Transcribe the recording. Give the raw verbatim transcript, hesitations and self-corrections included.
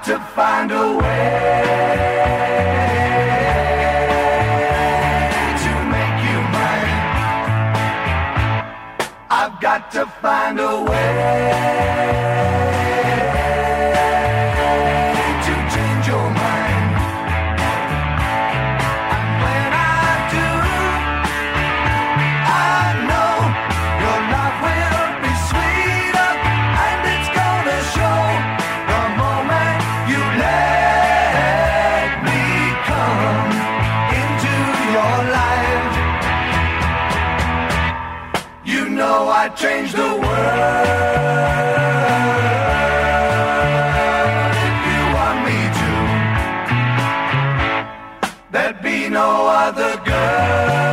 to find a way to make you mine. I've got to find a way to change your mind. And when I do, I know your life will be sweeter, and it's gonna show the moment you let me come into your life. You know I changed the world. If you want me to, there'd be no other girl.